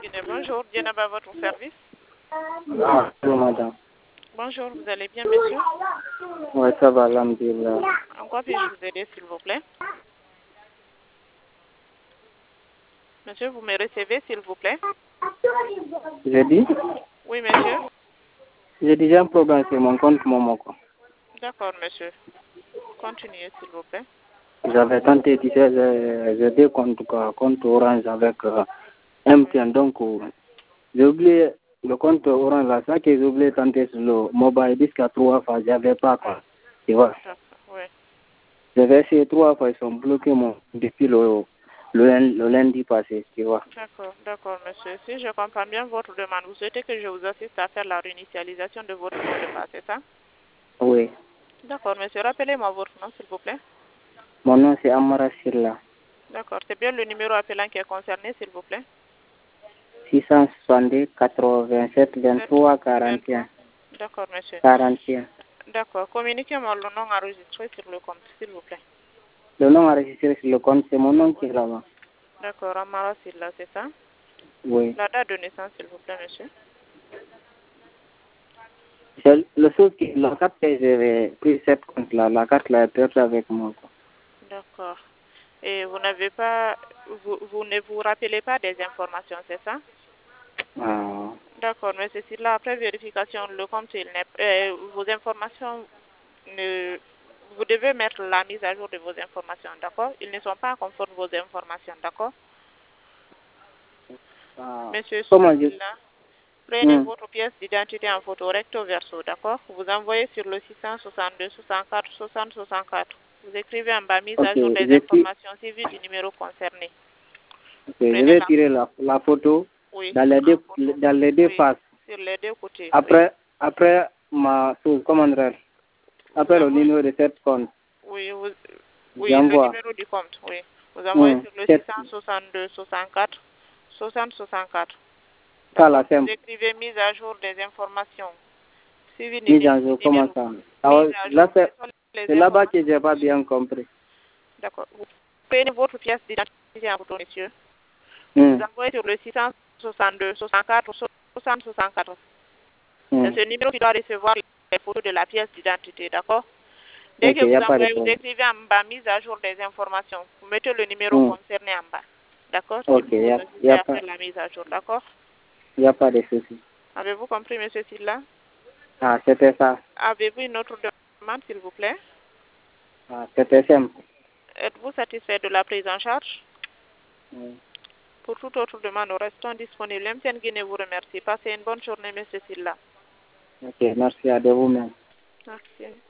Bonjour, Dienaba, votre service. Bonjour madame. Bonjour, vous allez bien, monsieur? Oui, ça va, alhamdulillah. En quoi puis-je vous aider, s'il vous plaît? Monsieur, vous me recevez, s'il vous plaît? J'ai dit Oui, monsieur. J'ai déjà un problème sur mon compte Momoko. D'accord, monsieur. Continuez, s'il vous plaît. J'avais tenté, tu sais, j'ai deux comptes, compte Orange avec MTN. Donc, j'ai oublié le compte Orange là, ça que j'ai oublié de tenter sur le mobile jusqu'à 3 fois, j'avais pas quoi. Tu vois. D'accord, oui. J'avais essayé 3 fois, ils sont bloqués depuis le lundi passé, tu vois. D'accord, monsieur. Si je comprends bien votre demande, vous souhaitez que je vous assiste à faire la réinitialisation de votre mot de passe, c'est ça? Oui. D'accord, monsieur. Rappelez-moi votre nom, s'il vous plaît. Mon nom c'est Amara Silla. D'accord. C'est bien le numéro appelant qui est concerné, s'il vous plaît? 662 87 23 41. D'accord, monsieur. 41. D'accord. Communiquez-moi le nom enregistré sur le compte, s'il vous plaît. Le nom enregistré sur le compte, c'est mon nom qui est là-bas. D'accord. Amara Silla, c'est ça? Oui. La date de naissance, s'il vous plaît, monsieur. C'est le chose que la carte que j'avais pris cette compte-là, la carte là est perdue avec moi. D'accord. Et vous n'avez pas, vous ne vous rappelez pas des informations, c'est ça? Ah. D'accord, mais c'est là, après vérification, le compte, vos informations, vous devez mettre la mise à jour de vos informations, d'accord? Ils ne sont pas conformes vos informations, d'accord? Monsieur Comment Silla, prenez votre pièce d'identité en photo recto verso, d'accord? Vous envoyez sur le 662 64 60 64. Vous écrivez en bas mise à jour des informations civiles du numéro concerné. Je vais tirer la photo dans les deux faces. Sur les deux côtés. Après comment dire, après le numéro de cette compte. Oui, le numéro du compte, oui. Vous envoyez sur le 662 64 60 64. Voilà, vous écrivez mise à jour des informations. Mise à jour, comment ça? Là, c'est là-bas que je n'ai pas bien compris. D'accord. Vous prenez votre pièce d'identité en photo, monsieur. Vous envoyez sur le 662 64 60 64. C'est ce numéro qui doit recevoir les photos de la pièce d'identité, d'accord? Dès que vous envoyez, vous écrivez en bas mise à jour des informations. Vous mettez le numéro concerné en bas. D'accord? Ok, il n'y a pas la mise à jour, d'accord? Il n'y a pas de souci. Avez-vous compris, monsieur Silla? Ah, c'était ça. Avez-vous une autre demande, s'il vous plaît? Ah, c'était simple. Êtes-vous satisfait de la prise en charge? Pour toute autre demande, nous restons disponibles. MTN Guinée vous remercie. Passez une bonne journée, monsieur Silla. Ok, merci à vous-même. Merci.